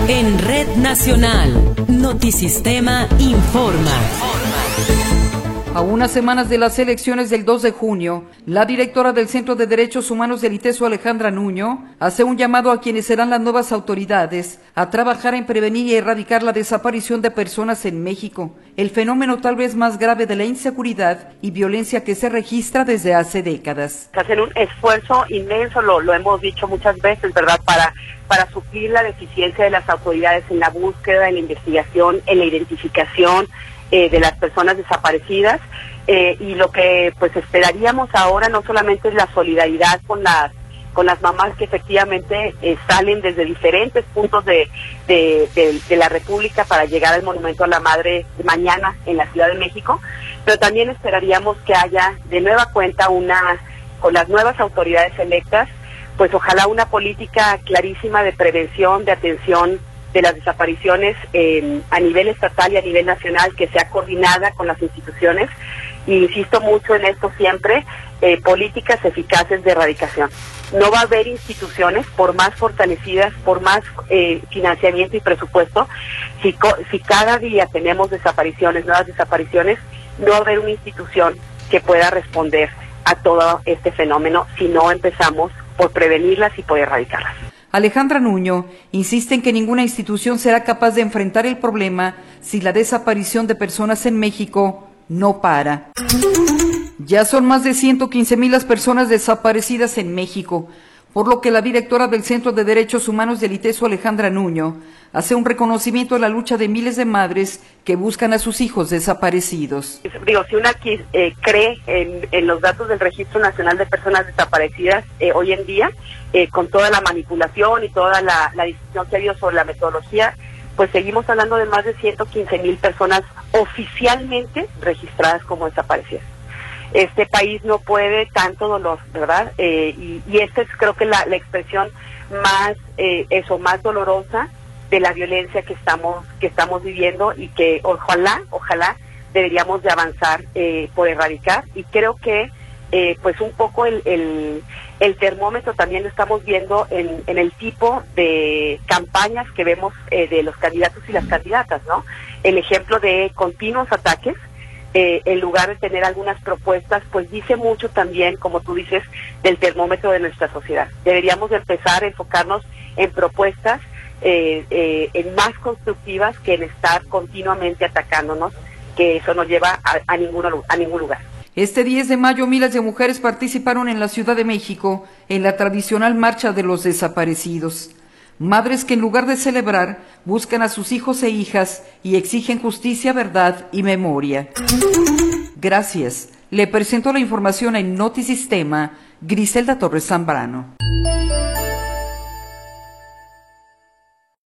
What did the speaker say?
En Red Nacional, Notisistema informa. A unas semanas de las elecciones del 2 de junio, la directora del Centro de Derechos Humanos del ITESO, Alejandra Nuño, hace un llamado a quienes serán las nuevas autoridades a trabajar en prevenir y erradicar la desaparición de personas en México, el fenómeno tal vez más grave de la inseguridad y violencia que se registra desde hace décadas. Hacen un esfuerzo inmenso, lo hemos dicho muchas veces, ¿verdad?, para suplir la deficiencia de las autoridades en la búsqueda, en la investigación, en la identificación de las personas desaparecidas, y lo que pues esperaríamos ahora no solamente es la solidaridad con las mamás que efectivamente salen desde diferentes puntos de la República para llegar al Monumento a la Madre mañana en la Ciudad de México, pero también esperaríamos que haya de nueva cuenta con las nuevas autoridades electas, pues ojalá una política clarísima de prevención, de atención de las desapariciones a nivel estatal y a nivel nacional, que sea coordinada con las instituciones, y insisto mucho en esto siempre, políticas eficaces de erradicación. No va a haber instituciones, por más fortalecidas, por más financiamiento y presupuesto, si cada día tenemos nuevas desapariciones, no va a haber una institución que pueda responder a todo este fenómeno si no empezamos por prevenirlas y por erradicarlas. Alejandra Nuño insiste en que ninguna institución será capaz de enfrentar el problema si la desaparición de personas en México no para. Ya son más de 115,000 las personas desaparecidas en México, por lo que la directora del Centro de Derechos Humanos del ITESO, Alejandra Nuño, hace un reconocimiento a la lucha de miles de madres que buscan a sus hijos desaparecidos. Si una cree en los datos del Registro Nacional de Personas Desaparecidas hoy en día, con toda la manipulación y toda la discusión que ha habido sobre la metodología, pues seguimos hablando de más de 115,000 personas oficialmente registradas como desaparecidas. Este país no puede tanto dolor, ¿verdad? Y esta es, creo que la expresión más dolorosa de la violencia que estamos viviendo, y que ojalá deberíamos de avanzar por erradicar. Y creo que pues un poco el termómetro también lo estamos viendo en el tipo de campañas que vemos de los candidatos y las candidatas, ¿no? El ejemplo de continuos ataques, en lugar de tener algunas propuestas, pues dice mucho también, como tú dices, del termómetro de nuestra sociedad. Deberíamos de empezar a enfocarnos en propuestas en más constructivas que en estar continuamente atacándonos, que eso no lleva a ningún lugar. Este 10 de mayo, miles de mujeres participaron en la Ciudad de México en la tradicional Marcha de los Desaparecidos. Madres que en lugar de celebrar, buscan a sus hijos e hijas y exigen justicia, verdad y memoria. Gracias. Le presento la información en Notisistema, Griselda Torres Zambrano.